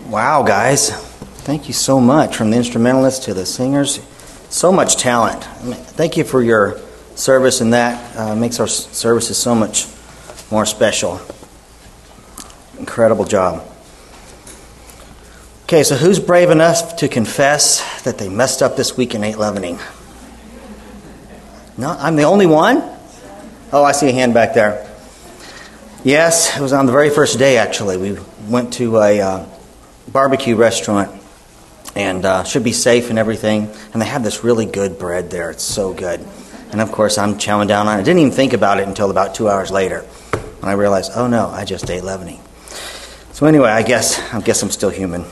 Wow, guys. Thank you so much, from the instrumentalists to the singers. So much talent. Thank you for your service, and that makes our services so much more special. Incredible job. Okay, so who's brave enough to confess that they messed up this week and ate leavening? No, I'm the only one? Oh, I see a hand back there. Yes, it was on the very first day, actually. We went to a barbecue restaurant, and should be safe and everything. And they have this really good bread there. It's so good. And of course, I'm chowing down on it. I didn't even think about it until about 2 hours later, when I realized, oh no, I just ate leavening. So anyway, I guess I'm still human.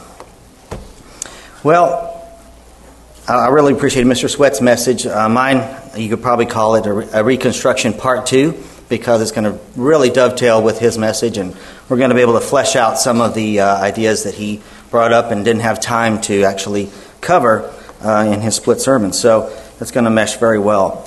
Well, I really appreciate Mr. Sweat's message. Mine, you could probably call it a reconstruction part 2, because it's going to really dovetail with his message, and we're going to be able to flesh out some of the ideas that he brought up and didn't have time to actually cover in his split sermon. So that's going to mesh very well.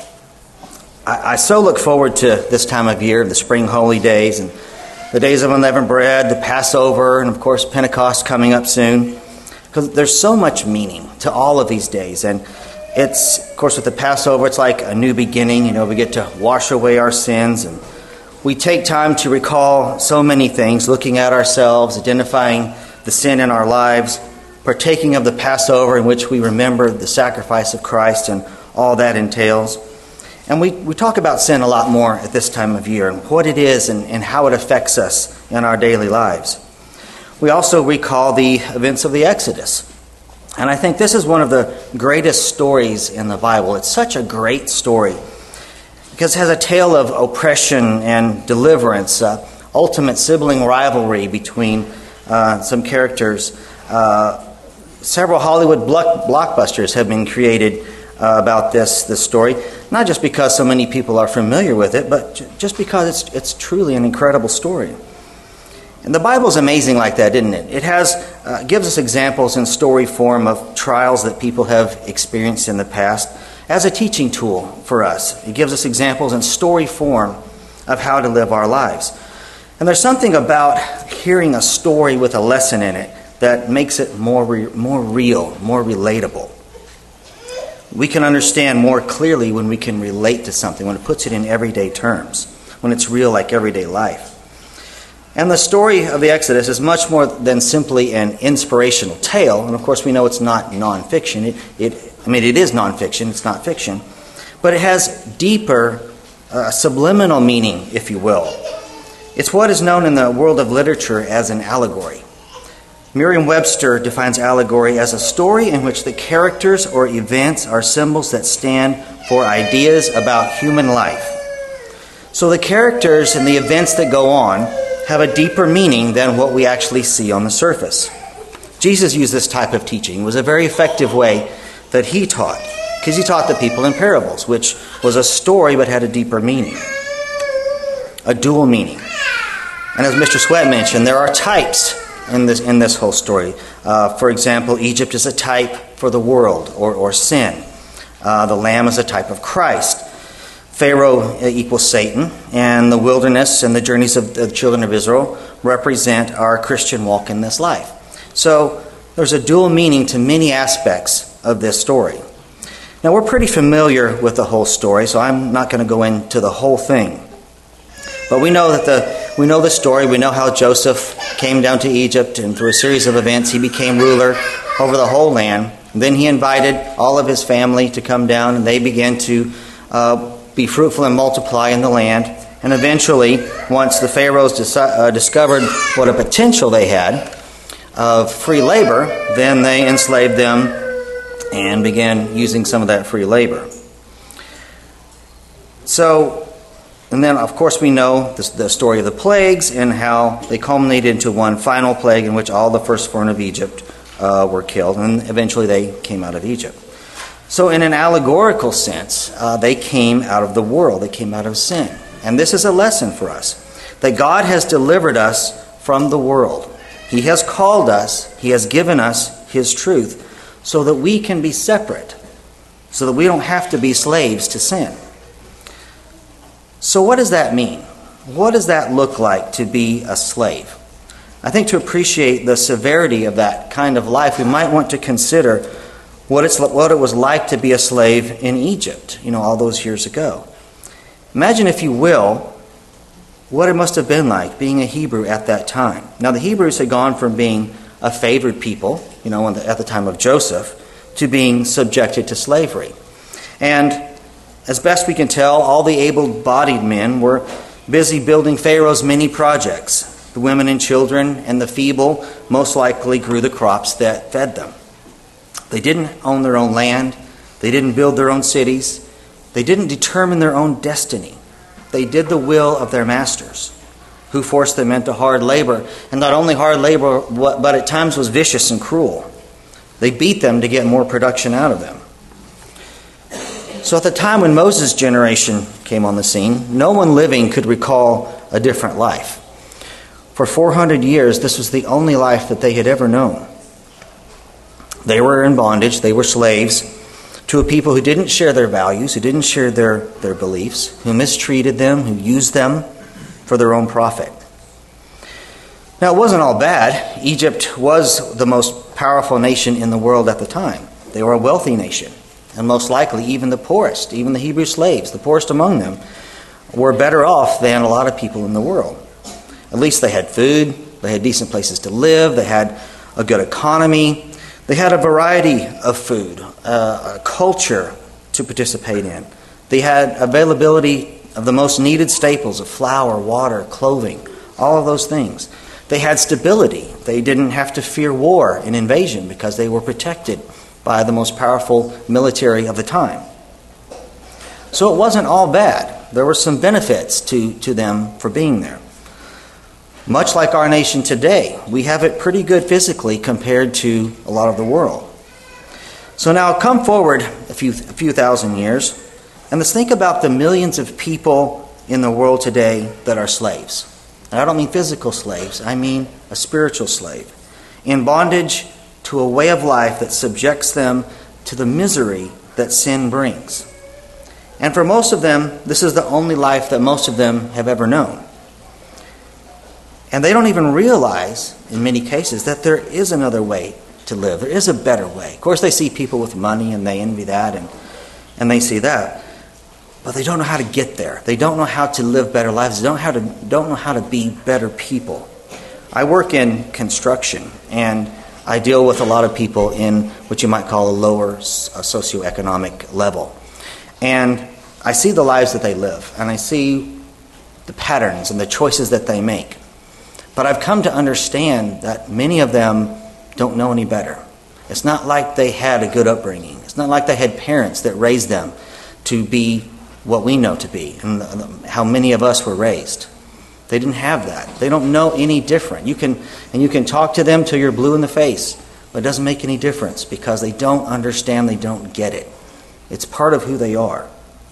I so look forward to this time of year, the spring holy days, and the days of unleavened bread, the Passover, and of course Pentecost coming up soon. Because there's so much meaning to all of these days. And it's, of course, with the Passover, it's like a new beginning. You know, we get to wash away our sins. And we take time to recall so many things, looking at ourselves, identifying the sin in our lives, partaking of the Passover, in which we remember the sacrifice of Christ and all that entails. And we talk about sin a lot more at this time of year, and what it is and how it affects us in our daily lives. We also recall the events of the Exodus. And I think this is one of the greatest stories in the Bible. It's such a great story because it has a tale of oppression and deliverance, ultimate sibling rivalry between some characters. Several Hollywood blockbusters have been created about this story, not just because so many people are familiar with it, but just because it's truly an incredible story. And the Bible's amazing like that, isn't it? It gives us examples in story form of trials that people have experienced in the past as a teaching tool for us. It gives us examples in story form of how to live our lives. And there's something about hearing a story with a lesson in it that makes it more real, more relatable. We can understand more clearly when we can relate to something, when it puts it in everyday terms, when it's real like everyday life. And the story of the Exodus is much more than simply an inspirational tale. And of course, we know it's not nonfiction. It is nonfiction. It's not fiction. But it has deeper, subliminal meaning, if you will. It's what is known in the world of literature as an allegory. Merriam-Webster defines allegory as a story in which the characters or events are symbols that stand for ideas about human life. So the characters and the events that go on have a deeper meaning than what we actually see on the surface. Jesus used this type of teaching. It was a very effective way that he taught, because he taught the people in parables, which was a story but had a deeper meaning, a dual meaning. And as Mr. Sweat mentioned, there are types in this whole story. For example, Egypt is a type for the world or sin. The lamb is a type of Christ. Pharaoh equals Satan, and the wilderness and the journeys of the children of Israel represent our Christian walk in this life. So there's a dual meaning to many aspects of this story. Now, we're pretty familiar with the whole story, so I'm not going to go into the whole thing. But we know the story. We know how Joseph came down to Egypt, and through a series of events, he became ruler over the whole land. And then he invited all of his family to come down, and they began to be fruitful and multiply in the land. And eventually, once the pharaohs discovered what a potential they had of free labor, then they enslaved them and began using some of that free labor. So, and then of course we know the story of the plagues and how they culminated into one final plague in which all the firstborn of Egypt were killed, and eventually they came out of Egypt. So in an allegorical sense, they came out of the world. They came out of sin. And this is a lesson for us, that God has delivered us from the world. He has called us. He has given us His truth so that we can be separate, so that we don't have to be slaves to sin. So what does that mean? What does that look like to be a slave? I think to appreciate the severity of that kind of life, we might want to consider what it was like to be a slave in Egypt, all those years ago. Imagine, if you will, what it must have been like being a Hebrew at that time. Now, the Hebrews had gone from being a favored people, at the time of Joseph, to being subjected to slavery. And as best we can tell, all the able-bodied men were busy building Pharaoh's many projects. The women and children and the feeble most likely grew the crops that fed them. They didn't own their own land. They didn't build their own cities. They didn't determine their own destiny. They did the will of their masters, who forced them into hard labor. And not only hard labor, but at times was vicious and cruel. They beat them to get more production out of them. So at the time when Moses' generation came on the scene, no one living could recall a different life. For 400 years, this was the only life that they had ever known. They were in bondage, they were slaves to a people who didn't share their values, who didn't share their beliefs, who mistreated them, who used them for their own profit. Now, it wasn't all bad. Egypt was the most powerful nation in the world at the time. They were a wealthy nation, and most likely even the poorest, even the Hebrew slaves, the poorest among them, were better off than a lot of people in the world. At least they had food, they had decent places to live, they had a good economy, they had a variety of food, a culture to participate in. They had availability of the most needed staples of flour, water, clothing, all of those things. They had stability. They didn't have to fear war and invasion because they were protected by the most powerful military of the time. So it wasn't all bad. There were some benefits to them for being there. Much like our nation today, we have it pretty good physically compared to a lot of the world. So now come forward a few thousand years, and let's think about the millions of people in the world today that are slaves. And I don't mean physical slaves, I mean a spiritual slave, in bondage to a way of life that subjects them to the misery that sin brings. And for most of them, this is the only life that most of them have ever known. And they don't even realize, in many cases, that there is another way to live. There is a better way. Of course, they see people with money and they envy that and they see that. But they don't know how to get there. They don't know how to live better lives. They don't know how to be better people. I work in construction, and I deal with a lot of people in what you might call a lower socioeconomic level. And I see the lives that they live, and I see the patterns and the choices that they make. But I've come to understand that many of them don't know any better. It's not like they had a good upbringing. It's not like they had parents that raised them to be what we know to be and how many of us were raised. They didn't have that. They don't know any different. You can talk to them till you're blue in the face, but it doesn't make any difference because they don't understand, they don't get it. It's part of who they are.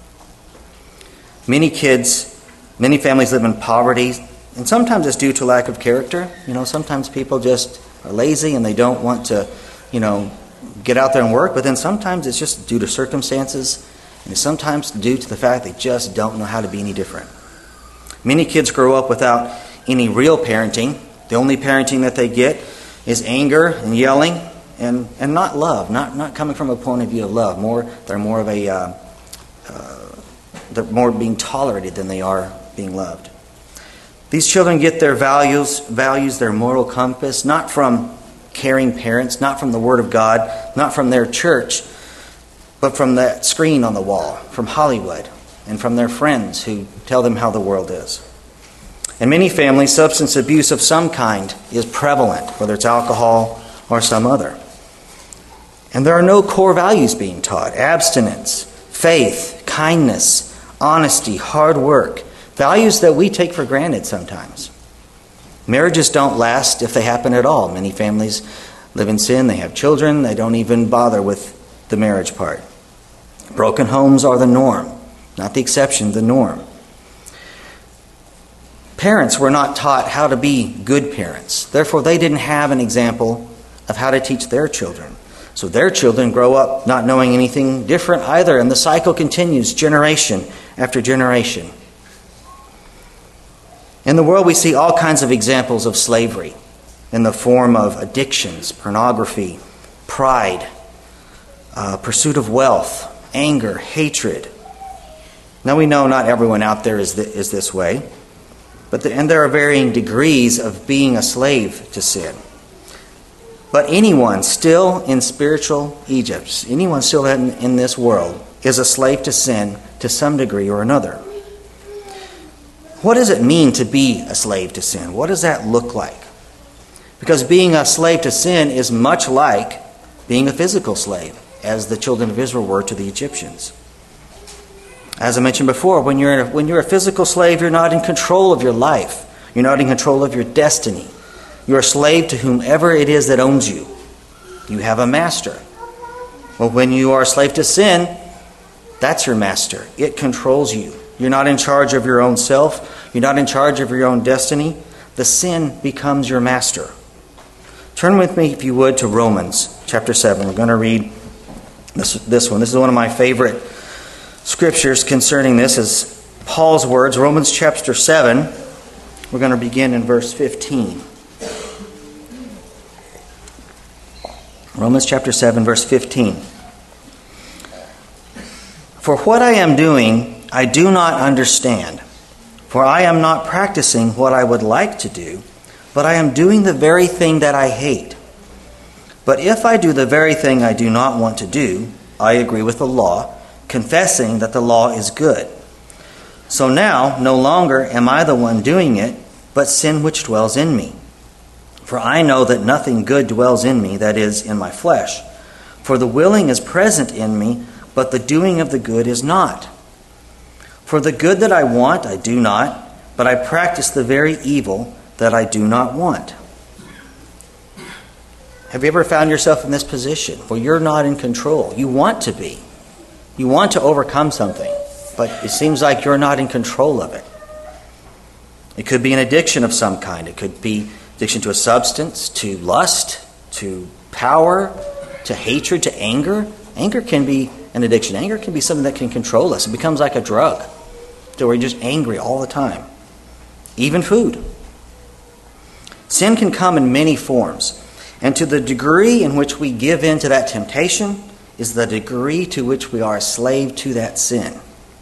Many families live in poverty. And sometimes it's due to lack of character. Sometimes people just are lazy and they don't want to, get out there and work. But then sometimes it's just due to circumstances. And it's sometimes due to the fact they just don't know how to be any different. Many kids grow up without any real parenting. The only parenting that they get is anger and yelling and not love. Not coming from a point of view of love. They're more being tolerated than they are being loved. These children get their values, their moral compass, not from caring parents, not from the Word of God, not from their church, but from that screen on the wall, from Hollywood, and from their friends who tell them how the world is. In many families, substance abuse of some kind is prevalent, whether it's alcohol or some other. And there are no core values being taught: abstinence, faith, kindness, honesty, hard work. Values that we take for granted sometimes. Marriages don't last if they happen at all. Many families live in sin, they have children, they don't even bother with the marriage part. Broken homes are the norm, not the exception, the norm. Parents were not taught how to be good parents. Therefore, they didn't have an example of how to teach their children. So their children grow up not knowing anything different either, and the cycle continues generation after generation. In the world, we see all kinds of examples of slavery. in the form of addictions, pornography, pride, pursuit of wealth, anger, hatred. Now we know not everyone out there is this way, and there are varying degrees of being a slave to sin. But anyone still in spiritual Egypt, anyone still in this world, is a slave to sin to some degree or another. What does it mean to be a slave to sin? What does that look like? Because being a slave to sin is much like being a physical slave, as the children of Israel were to the Egyptians. As I mentioned before, when you're a physical slave, you're not in control of your life. You're not in control of your destiny. You're a slave to whomever it is that owns you. You have a master. Well, when you are a slave to sin, that's your master. It controls you. You're not in charge of your own self. You're not in charge of your own destiny. The sin becomes your master. Turn with me, if you would, to Romans chapter 7. We're going to read this one. This is one of my favorite scriptures concerning this, is Paul's words. Romans chapter 7. We're going to begin in verse 15. Romans chapter 7, verse 15. For what I am doing, I do not understand. For I am not practicing what I would like to do, but I am doing the very thing that I hate. But if I do the very thing I do not want to do, I agree with the law, confessing that the law is good. So now, no longer am I the one doing it, but sin which dwells in me. For I know that nothing good dwells in me, that is, in my flesh. For the willing is present in me, but the doing of the good is not. For the good that I want, I do not, but I practice the very evil that I do not want. Have you ever found yourself in this position where you're not in control? You want to be. You want to overcome something, but it seems like you're not in control of it. It could be an addiction of some kind. It could be addiction to a substance, to lust, to power, to hatred, to anger. Anger can be an addiction. Anger can be something that can control us. It becomes like a drug, so we're just angry all the time. Even food. Sin can come in many forms. And to the degree in which we give in to that temptation is the degree to which we are a slave to that sin.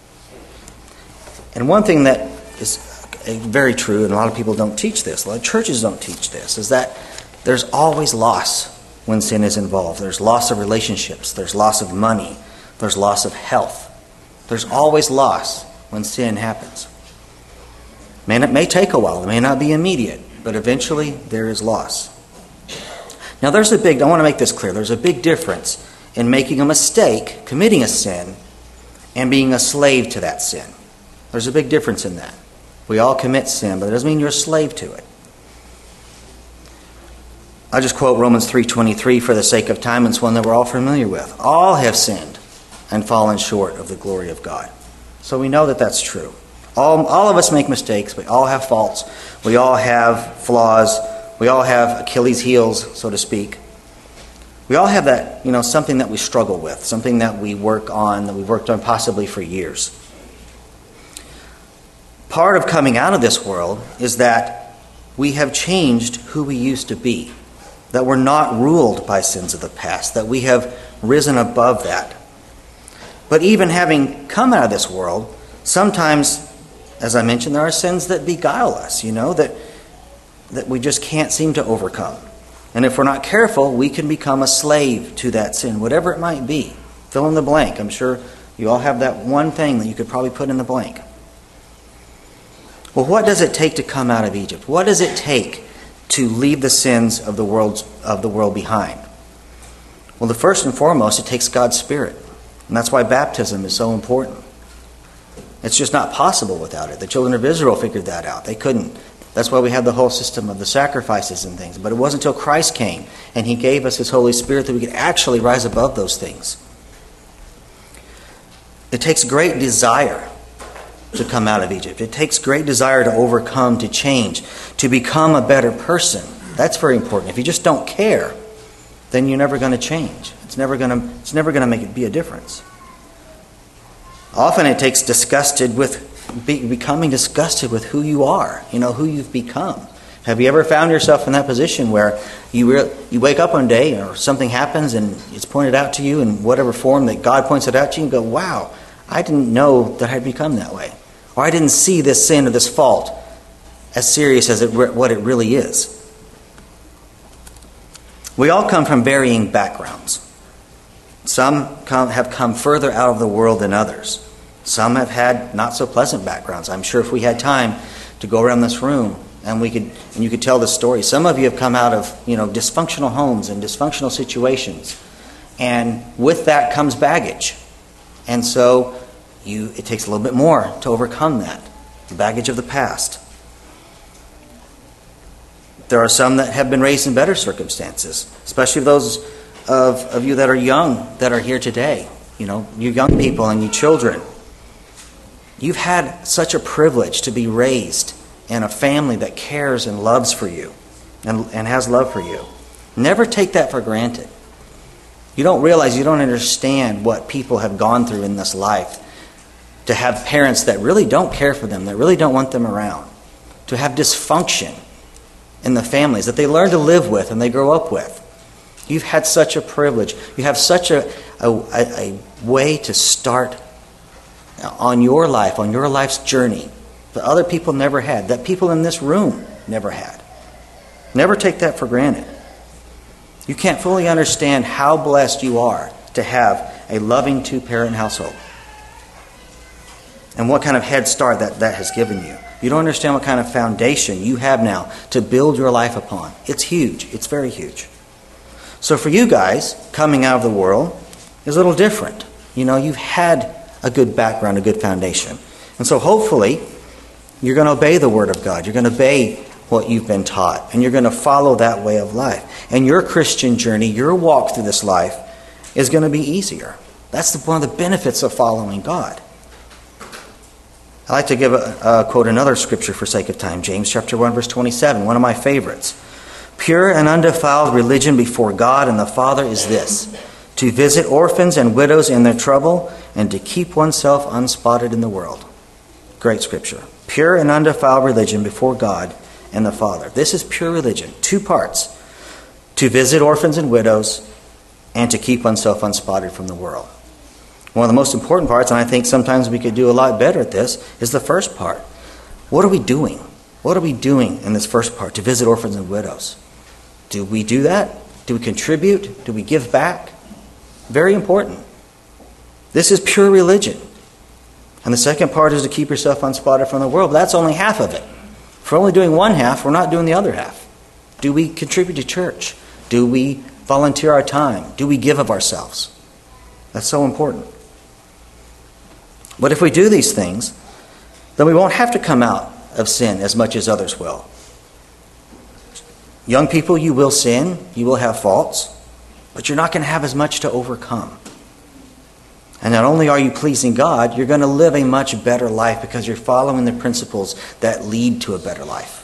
And one thing that is very true, and a lot of people don't teach this, a lot of churches don't teach this, is that there's always loss when sin is involved. There's loss of relationships. There's loss of money. There's loss of health. There's always loss when sin happens. Man, it may take a while. It may not be immediate, but eventually there is loss. Now I want to make this clear. There's a big difference in making a mistake, committing a sin, and being a slave to that sin. There's a big difference in that. We all commit sin, but it doesn't mean you're a slave to it. I'll just quote Romans 3:23 for the sake of time. It's one that we're all familiar with. All have sinned and fallen short of the glory of God. So we know that that's true. All of us make mistakes. We all have faults. We all have flaws. We all have Achilles' heels, so to speak. We all have that, something that we struggle with, something that we work on, that we've worked on possibly for years. Part of coming out of this world is that we have changed who we used to be, that we're not ruled by sins of the past, that we have risen above that. But even having come out of this world, sometimes, as I mentioned, there are sins that beguile us, that we just can't seem to overcome. And if we're not careful, we can become a slave to that sin, whatever it might be. Fill in the blank. I'm sure you all have that one thing that you could probably put in the blank. Well, what does it take to come out of Egypt? What does it take to leave the sins of the world behind? Well, the first and foremost, it takes God's Spirit. And that's why baptism is so important. It's just not possible without it. The children of Israel figured that out. They couldn't. That's why we have the whole system of the sacrifices and things. But it wasn't until Christ came and He gave us His Holy Spirit that we could actually rise above those things. It takes great desire to come out of Egypt. It takes great desire to overcome, to change, to become a better person. That's very important. If you just don't care, then you're never going to change. It's never going to make it be a difference. Often it takes becoming disgusted with who you are, who you've become. Have you ever found yourself in that position where you wake up one day or something happens and it's pointed out to you in whatever form that God points it out to you and go, wow, I didn't know that I'd become that way. Or I didn't see this sin or this fault as serious as what it really is. We all come from varying backgrounds. Some have come further out of the world than others. Some have had not so pleasant backgrounds. I'm sure if we had time to go around this room and you could tell the story. Some of you have come out of dysfunctional homes and dysfunctional situations, and with that comes baggage. And so it takes a little bit more to overcome that, the baggage of the past. There are some that have been raised in better circumstances, especially those of you that are young, that are here today. You young people and you children. You've had such a privilege to be raised in a family that cares and loves for you and has love for you. Never take that for granted. You don't realize, you don't understand what people have gone through in this life. To have parents that really don't care for them, that really don't want them around. To have dysfunction in the families that they learn to live with and they grow up with. You've had such a privilege. You have such a way to start on your life, on your life's journey that other people never had, that people in this room never had. Never take that for granted. You can't fully understand how blessed you are to have a loving two-parent household. And what kind of head start that has given you. You don't understand what kind of foundation you have now to build your life upon. It's huge. It's very huge. So for you guys, coming out of the world is a little different. You've had a good background, a good foundation. And so hopefully, you're going to obey the Word of God. You're going to obey what you've been taught. And you're going to follow that way of life. And your Christian journey, your walk through this life, is going to be easier. That's one of the benefits of following God. I like to give quote another scripture for sake of time. James chapter 1, verse 27, one of my favorites. Pure and undefiled religion before God and the Father is this: to visit orphans and widows in their trouble and to keep oneself unspotted in the world. Great scripture. Pure and undefiled religion before God and the Father. This is pure religion. 2 parts. To visit orphans and widows and to keep oneself unspotted from the world. One of the most important parts, and I think sometimes we could do a lot better at this, is the first part. What are we doing? What are we doing in this first part, to visit orphans and widows? Do we do that? Do we contribute? Do we give back? Very important. This is pure religion. And the second part is to keep yourself unspotted from the world. But that's only half of it. If we're only doing one half, we're not doing the other half. Do we contribute to church? Do we volunteer our time? Do we give of ourselves? That's so important. But if we do these things, then we won't have to come out of sin as much as others will. Young people, you will sin, you will have faults, but you're not going to have as much to overcome. And not only are you pleasing God, you're going to live a much better life because you're following the principles that lead to a better life.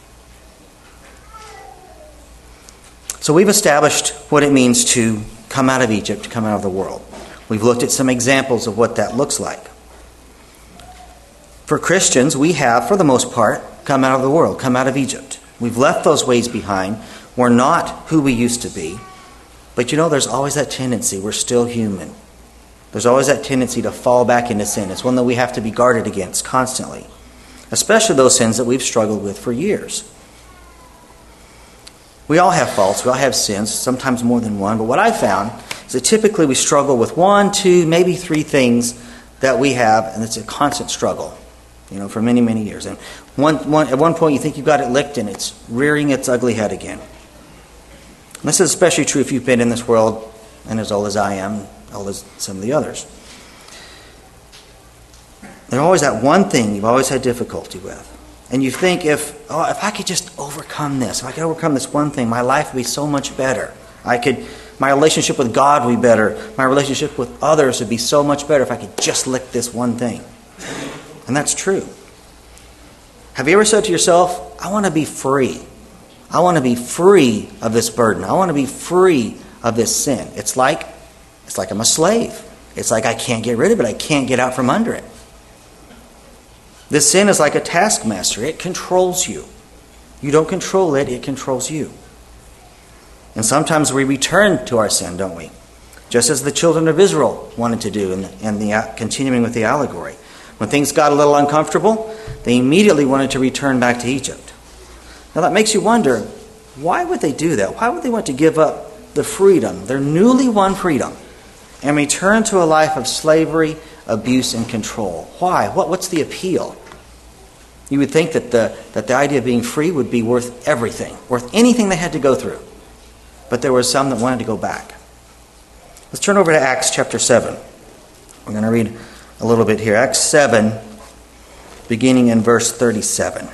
So we've established what it means to come out of Egypt, to come out of the world. We've looked at some examples of what that looks like. For Christians, we have, for the most part, come out of the world, come out of Egypt. We've left those ways behind. We're not who we used to be. But there's always that tendency. We're still human. There's always that tendency to fall back into sin. It's one that we have to be guarded against constantly. Especially those sins that we've struggled with for years. We all have faults. We all have sins, sometimes more than one. But what I found is that typically we struggle with 1, 2, maybe 3 things that we have, and it's a constant struggle, for many, many years. And at one point you think you've got it licked and it's rearing its ugly head again. And this is especially true if you've been in this world and as old as I am, old as some of the others. There's always that one thing you've always had difficulty with. And you think if I could just overcome this, if I could overcome this one thing, my life would be so much better. My relationship with God would be better. My relationship with others would be so much better if I could just lick this one thing. And that's true. Have you ever said to yourself, I want to be free. I want to be free of this burden. I want to be free of this sin. It's like I'm a slave. It's like I can't get rid of it. I can't get out from under it. This sin is like a taskmaster. It controls you. You don't control it, it controls you. And sometimes we return to our sin, don't we? Just as the children of Israel wanted to do continuing with the allegory. When things got a little uncomfortable, they immediately wanted to return back to Egypt. Now that makes you wonder, why would they do that? Why would they want to give up the freedom, their newly won freedom, and return to a life of slavery, abuse, and control? Why? What's the appeal? You would think that the idea of being free would be worth everything, worth anything they had to go through. But there were some that wanted to go back. Let's turn over to Acts chapter 7. We're going to read a little bit here. Acts 7, beginning in verse 37.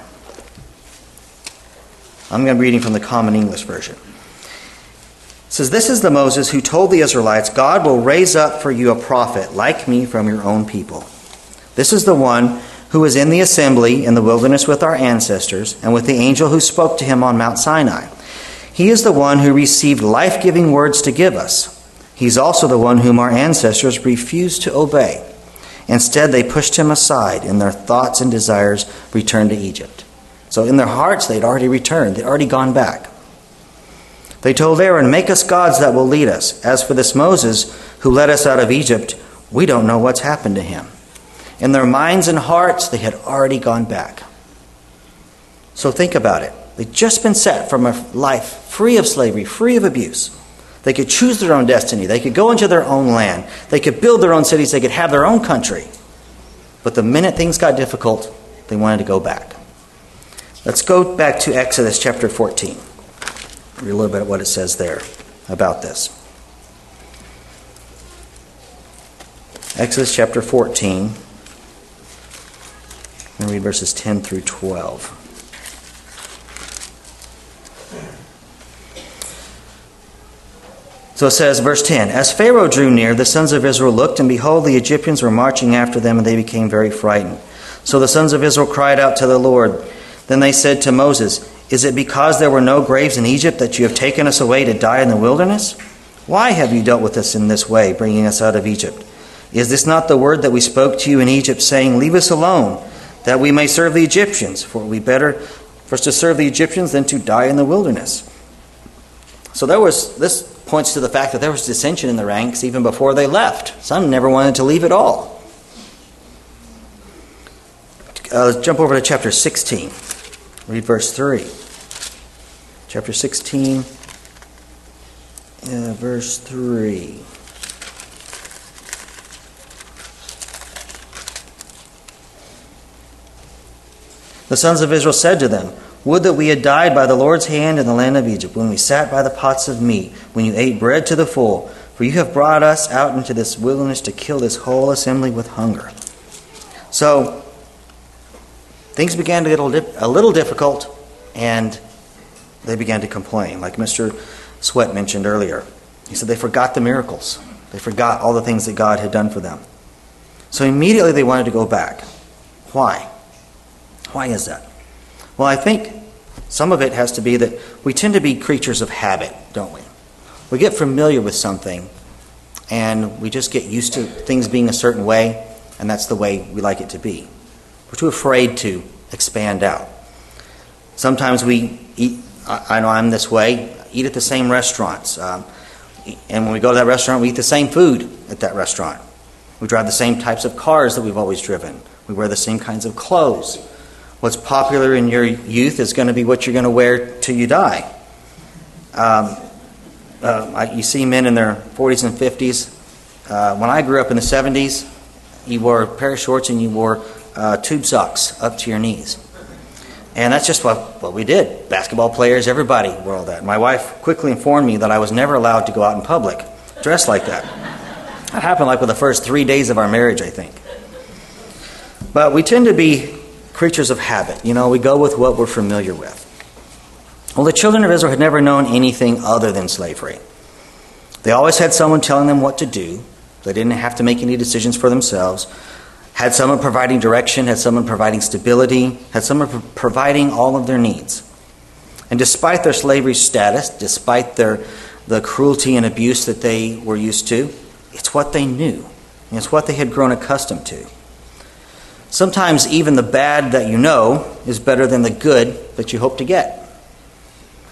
I'm going to be reading from the Common English Version. It says, "This is the Moses who told the Israelites, 'God will raise up for you a prophet like me from your own people.' This is the one who was in the assembly in the wilderness with our ancestors and with the angel who spoke to him on Mount Sinai. He is the one who received life-giving words to give us. He's also the one whom our ancestors refused to obey. Instead, they pushed him aside, and their thoughts and desires returned to Egypt." So in their hearts, they'd already returned. They'd already gone back. "They told Aaron, 'Make us gods that will lead us. As for this Moses who led us out of Egypt, we don't know what's happened to him.' In their minds and hearts, they had already gone back." So think about it. They'd just been set from a life free of slavery, free of abuse. They could choose their own destiny. They could go into their own land. They could build their own cities. They could have their own country. But the minute things got difficult, they wanted to go back. Let's go back to Exodus chapter 14. Read a little bit of what it says there about this. Exodus chapter 14. And read verses 10 through 12. So it says, verse 10, "As Pharaoh drew near, the sons of Israel looked, and behold, the Egyptians were marching after them, and they became very frightened. So the sons of Israel cried out to the Lord. Then they said to Moses, 'Is it because there were no graves in Egypt that you have taken us away to die in the wilderness? Why have you dealt with us in this way, bringing us out of Egypt? Is this not the word that we spoke to you in Egypt, saying, Leave us alone, that we may serve the Egyptians? For it would be better for us to serve the Egyptians than to die in the wilderness.'" So this points to the fact that there was dissension in the ranks even before they left. Some never wanted to leave at all. Let's jump over to chapter 16. Read verse 3. Chapter 16, verse 3. "The sons of Israel said to them, 'Would that we had died by the Lord's hand in the land of Egypt, when we sat by the pots of meat, when you ate bread to the full. For you have brought us out into this wilderness to kill this whole assembly with hunger.'" So things began to get a little difficult, and they began to complain, like Mr. Sweat mentioned earlier. He said they forgot the miracles. They forgot all the things that God had done for them. So immediately they wanted to go back. Why? Why is that? Well, I think some of it has to be that we tend to be creatures of habit, don't we? We get familiar with something, and we just get used to things being a certain way, and that's the way we like it to be. We're too afraid to expand out. Sometimes we eat, I know I'm this way, eat at the same restaurants. And when we go to that restaurant, we eat the same food at that restaurant. We drive the same types of cars that we've always driven. We wear the same kinds of clothes. What's popular in your youth is going to be what you're going to wear till you die. You see men in their 40s and 50s. When I grew up in the 70s, you wore a pair of shorts and you wore tube socks up to your knees. And that's just what we did. Basketball players, everybody wore all that. My wife quickly informed me that I was never allowed to go out in public dressed like that. That happened like with the first 3 days of our marriage, I think. But we tend to be creatures of habit. You know, we go with what we're familiar with. Well, the children of Israel had never known anything other than slavery. They always had someone telling them what to do. They didn't have to make any decisions for themselves. Had someone providing direction, had someone providing stability, had someone providing all of their needs. And despite their slavery status, despite the cruelty and abuse that they were used to, it's what they knew. And it's what they had grown accustomed to. Sometimes even the bad that you know is better than the good that you hope to get.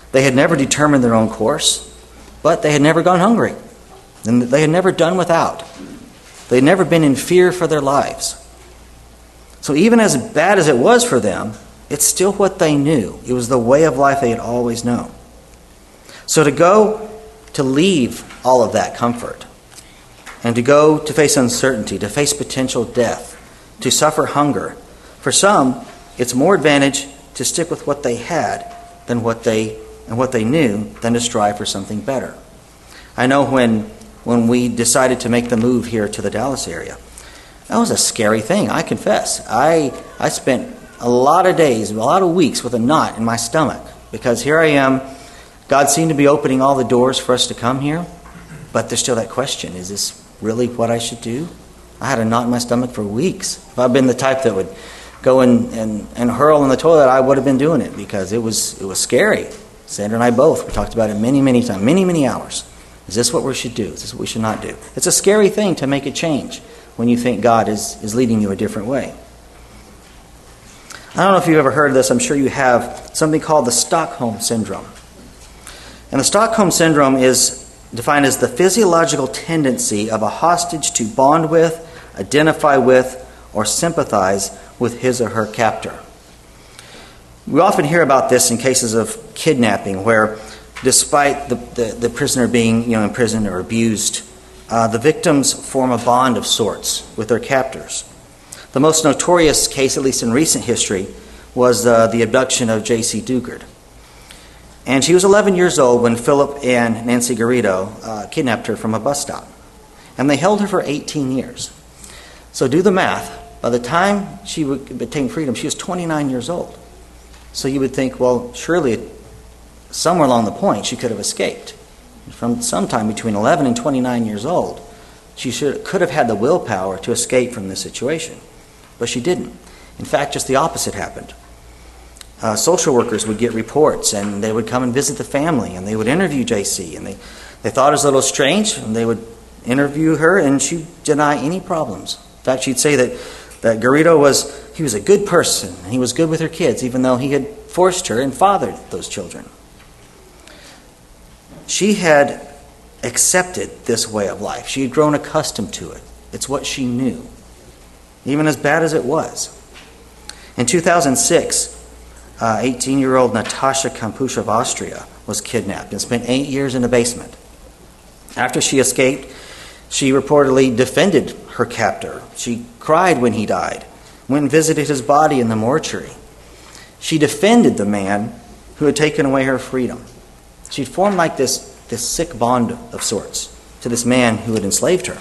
They had never determined their own course, but they had never gone hungry. And they had never done without. They had never been in fear for their lives. So even as bad as it was for them, it's still what they knew. It was the way of life they had always known. So to leave all of that comfort, and to go to face uncertainty, to face potential death, to suffer hunger, for some, it's more advantage to stick with what they had than what they knew than to strive for something better. I know when we decided to make the move here to the Dallas area, that was a scary thing, I confess. I spent a lot of days, a lot of weeks with a knot in my stomach, because here I am, God seemed to be opening all the doors for us to come here, but there's still that question, is this really what I should do? I had a knot in my stomach for weeks. If I'd been the type that would go and hurl in the toilet, I would have been doing it, because it was scary. Sandra and I both, we talked about it many, many times, many hours. Is this what we should do? Is this what we should not do? It's a scary thing to make a change when you think God is leading you a different way. I don't know if you've ever heard of this. I'm sure you have. Something called the Stockholm Syndrome. And the Stockholm Syndrome is defined as the physiological tendency of a hostage to bond with, identify with, or sympathize with his or her captor. We often hear about this in cases of kidnapping, where despite the prisoner being imprisoned or abused, the victims form a bond of sorts with their captors. The most notorious case, at least in recent history, was the abduction of J.C. Dugard. And she was 11 years old when Philip and Nancy Garrido kidnapped her from a bus stop. And they held her for 18 years. So do the math. By the time she would obtain freedom, she was 29 years old. So you would think, well, surely somewhere along the point she could have escaped. From sometime between 11 and 29 years old, she could have had the willpower to escape from this situation. But she didn't. In fact, just the opposite happened. Social workers would get reports, and they would come and visit the family, and they would interview JC, and they thought it was a little strange, and they would interview her, and she'd deny any problems. In fact, she'd say that Garrido was a good person, and he was good with her kids, even though he had forced her and fathered those children. She had accepted this way of life. She had grown accustomed to it. It's what she knew, even as bad as it was. In 2006, 18-year-old Natasha Kampusch of Austria was kidnapped and spent 8 years in a basement. After she escaped, she reportedly defended her captor. She cried when he died, went and visited his body in the mortuary. She defended the man who had taken away her freedom. She'd formed like this sick bond of sorts to this man who had enslaved her.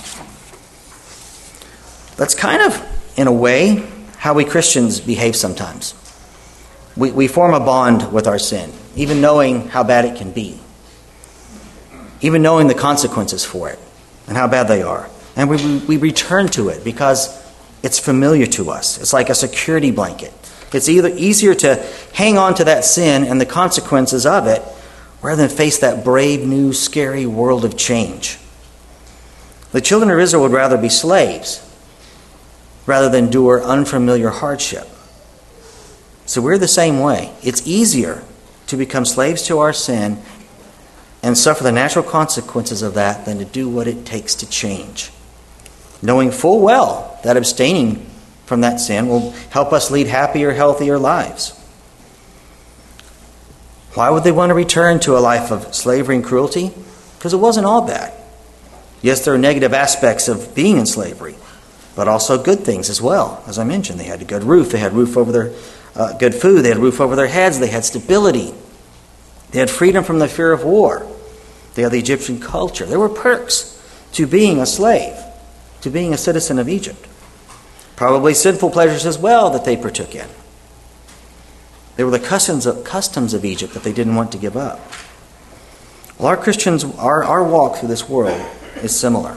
That's kind of, in a way, how we Christians behave sometimes. We form a bond with our sin, even knowing how bad it can be, even knowing the consequences for it and how bad they are. And we return to it because it's familiar to us. It's like a security blanket. It's either easier to hang on to that sin and the consequences of it rather than face that brave, new, scary world of change. The children of Israel would rather be slaves rather than endure unfamiliar hardship. So we're the same way. It's easier to become slaves to our sin and suffer the natural consequences of that than to do what it takes to change, knowing full well that abstaining from that sin will help us lead happier, healthier lives. Why would they want to return to a life of slavery and cruelty? Because it wasn't all bad. Yes, there are negative aspects of being in slavery, but also good things as well. As I mentioned, they had a good roof. They had roof over their good food. They had roof over their heads. They had stability. They had freedom from the fear of war. They had the Egyptian culture. There were perks to being a slave, to being a citizen of Egypt. Probably sinful pleasures as well that they partook in. They were the customs of Egypt that they didn't want to give up. Well, our walk through this world is similar.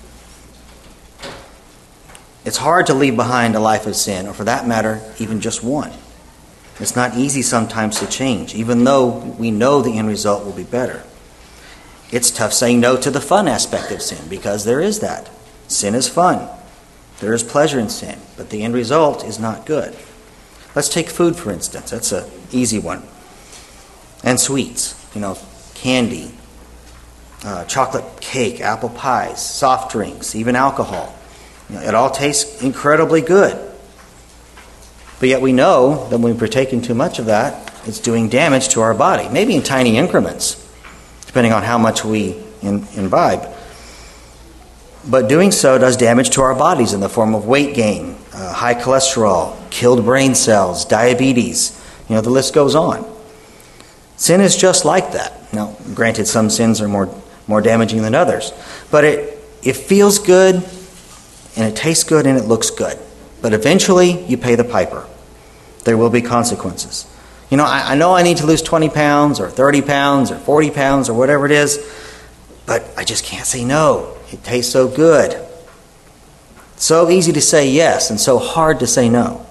It's hard to leave behind a life of sin, or for that matter, even just one. It's not easy sometimes to change, even though we know the end result will be better. It's tough saying no to the fun aspect of sin, because there is that. Sin is fun. There is pleasure in sin, but the end result is not good. Let's take food, for instance. That's an easy one. And sweets, candy, chocolate cake, apple pies, soft drinks, even alcohol. It all tastes incredibly good. But yet we know that when we partake in too much of that, it's doing damage to our body, maybe in tiny increments, depending on how much we imbibe. But doing so does damage to our bodies in the form of weight gain, high cholesterol, killed brain cells, diabetes. The list goes on. Sin is just like that. Now, granted, some sins are more damaging than others. But it feels good, and it tastes good, and it looks good. But eventually, you pay the piper. There will be consequences. I know I need to lose 20 pounds or 30 pounds or 40 pounds or whatever it is, but I just can't say no. It tastes so good. So easy to say yes and so hard to say no.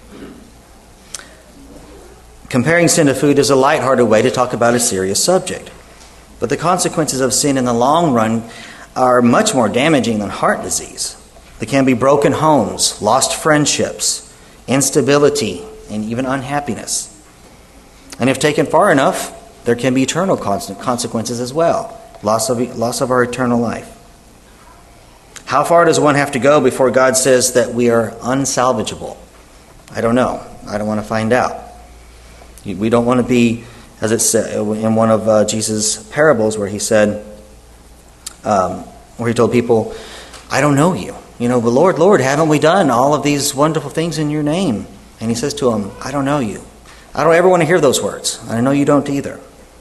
Comparing sin to food is a lighthearted way to talk about a serious subject. But the consequences of sin in the long run are much more damaging than heart disease. There can be broken homes, lost friendships, instability, and even unhappiness. And if taken far enough, there can be eternal consequences as well. Loss of our eternal life. How far does one have to go before God says that we are unsalvageable? I don't know. I don't want to find out. We don't want to be, as it said in one of Jesus' parables, where he said, where he told people, I don't know you. But Lord, Lord, haven't we done all of these wonderful things in your name? And he says to them, I don't know you. I don't ever want to hear those words. I know you don't either.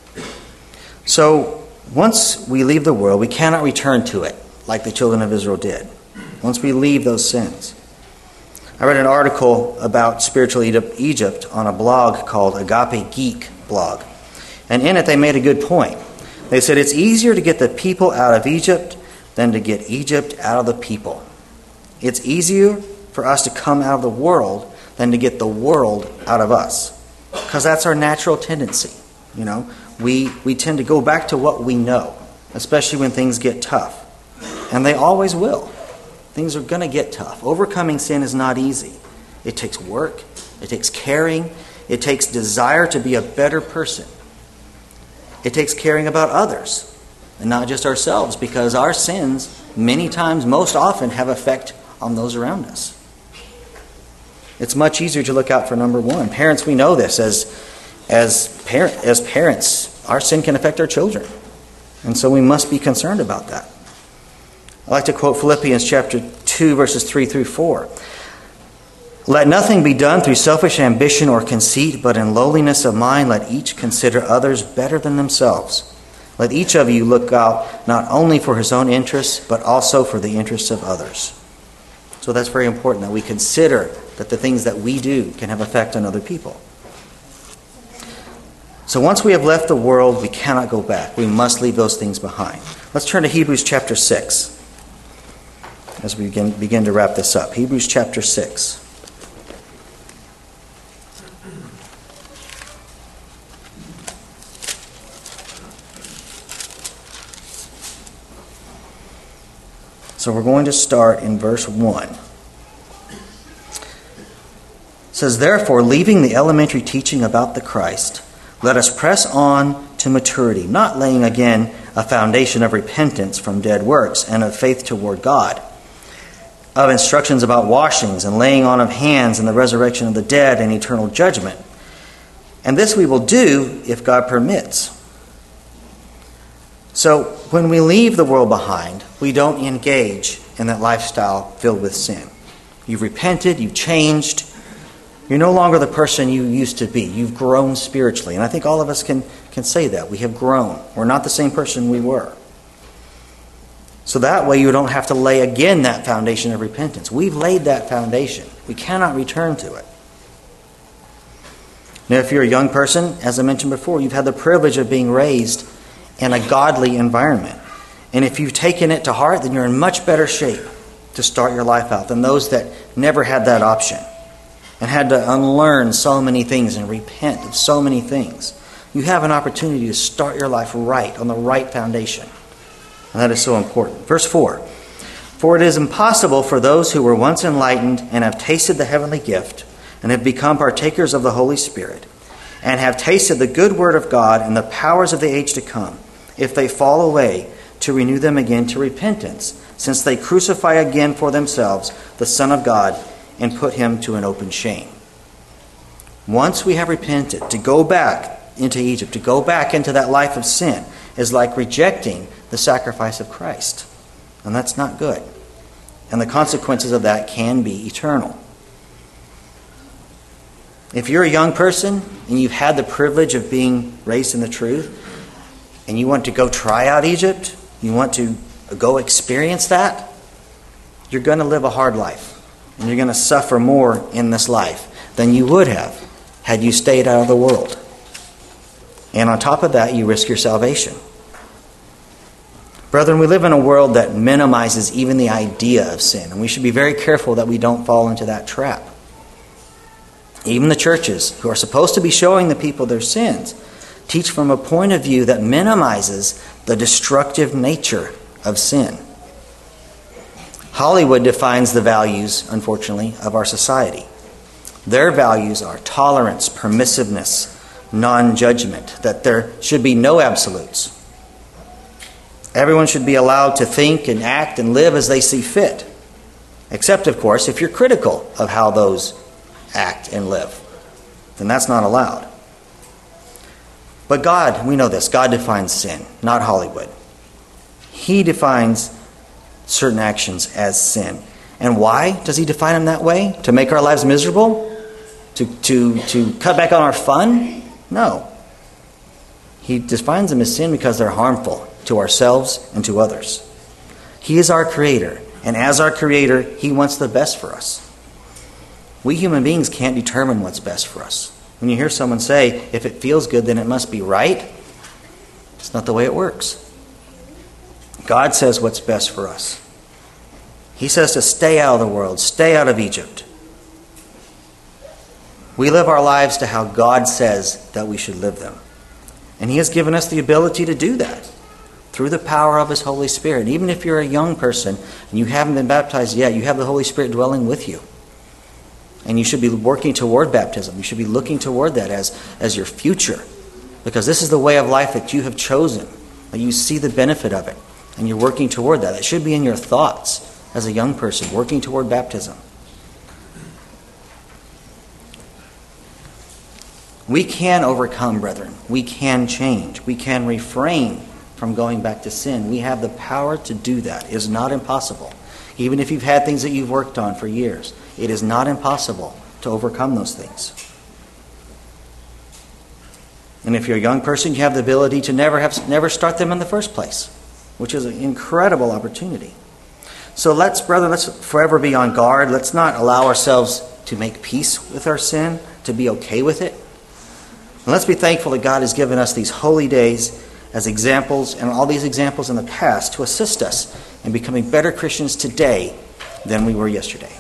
So once we leave the world, we cannot return to it like the children of Israel did. Once we leave those sins. I read an article about spiritual Egypt on a blog called Agape Geek blog. And in it they made a good point. They said it's easier to get the people out of Egypt than to get Egypt out of the people. It's easier for us to come out of the world than to get the world out of us. Because that's our natural tendency. We tend to go back to what we know, especially when things get tough. And they always will. Things are going to get tough. Overcoming sin is not easy. It takes work. It takes caring. It takes desire to be a better person. It takes caring about others and not just ourselves, because our sins many times, most often, have effect on those around us. It's much easier to look out for number one. Parents, we know this. As parents, our sin can affect our children. And so we must be concerned about that. I like to quote Philippians chapter 2, verses 3 through 4. Let nothing be done through selfish ambition or conceit, but in lowliness of mind let each consider others better than themselves. Let each of you look out not only for his own interests, but also for the interests of others. So that's very important, that we consider that the things that we do can have effect on other people. So once we have left the world, we cannot go back. We must leave those things behind. Let's turn to Hebrews chapter 6 as we begin to wrap this up. Hebrews chapter 6. So we're going to start in verse 1. It says, therefore, leaving the elementary teaching about the Christ, let us press on to maturity, not laying again a foundation of repentance from dead works and of faith toward God, of instructions about washings and laying on of hands and the resurrection of the dead and eternal judgment. And this we will do if God permits. So when we leave the world behind, we don't engage in that lifestyle filled with sin. You've repented, you've changed. You're no longer the person you used to be. You've grown spiritually. And I think all of us can say that. We have grown. We're not the same person we were. So that way you don't have to lay again that foundation of repentance. We've laid that foundation. We cannot return to it. Now, if you're a young person, as I mentioned before, you've had the privilege of being raised in a godly environment. And if you've taken it to heart, then you're in much better shape to start your life out than those that never had that option and had to unlearn so many things and repent of so many things. You have an opportunity to start your life right, on the right foundation. And that is so important. Verse 4. For it is impossible for those who were once enlightened and have tasted the heavenly gift and have become partakers of the Holy Spirit and have tasted the good word of God and the powers of the age to come, if they fall away, to renew them again to repentance, since they crucify again for themselves the Son of God and put him to an open shame. Once we have repented, to go back into Egypt, to go back into that life of sin, is like rejecting the sacrifice of Christ. And that's not good. And the consequences of that can be eternal. If you're a young person and you've had the privilege of being raised in the truth, and you want to go try out Egypt, you want to go experience that, you're going to live a hard life. And you're going to suffer more in this life than you would have had you stayed out of the world. And on top of that, you risk your salvation. Brethren, we live in a world that minimizes even the idea of sin, and we should be very careful that we don't fall into that trap. Even the churches, who are supposed to be showing the people their sins, teach from a point of view that minimizes the destructive nature of sin. Hollywood defines the values, unfortunately, of our society. Their values are tolerance, permissiveness, non-judgment, that there should be no absolutes. Everyone should be allowed to think and act and live as they see fit. Except, of course, if you're critical of how those act and live, then that's not allowed. But God, we know this, God defines sin, not Hollywood. He defines certain actions as sin. And why does he define them that way? To make our lives miserable? To cut back on our fun? No. He defines them as sin because they're harmful to ourselves and to others. He is our creator, and as our creator, he wants the best for us. We human beings can't determine what's best for us. When you hear someone say, if it feels good, then it must be right, it's not the way it works. God says what's best for us. He says to stay out of the world, stay out of Egypt. We live our lives to how God says that we should live them. And he has given us the ability to do that through the power of his Holy Spirit. And even if you're a young person and you haven't been baptized yet, you have the Holy Spirit dwelling with you. And you should be working toward baptism. You should be looking toward that as your future. Because this is the way of life that you have chosen. That you see the benefit of it. And you're working toward that. It should be in your thoughts as a young person, working toward baptism. We can overcome, brethren. We can change. We can refrain from going back to sin. We have the power to do that. It is not impossible. Even if you've had things that you've worked on for years, it is not impossible to overcome those things. And if you're a young person, you have the ability to never start them in the first place, which is an incredible opportunity. So let's forever be on guard. Let's not allow ourselves to make peace with our sin, to be okay with it. And let's be thankful that God has given us these holy days as examples, and all these examples in the past, to assist us in becoming better Christians today than we were yesterday.